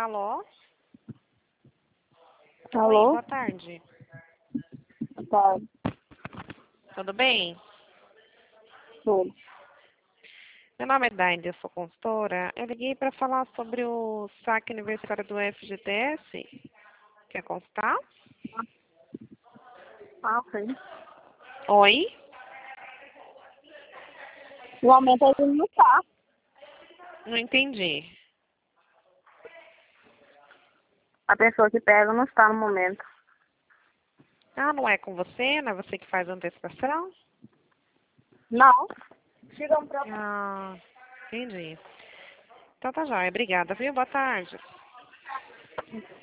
Alô? Oi, Alô? boa tarde. Tá, Tudo bem? tudo. Meu nome é Dainde, eu sou consultora. Eu liguei para falar sobre o saque aniversário do FGTS. Quer constar? Ah, sim. Oi? O aumento ele não tá. Não entendi. A pessoa que pega não está no momento. Ah, não é com você? Não é você que faz a antecipação? Não. Chegamos pra... Ah, entendi. Então tá jóia. Obrigada, viu? Boa tarde.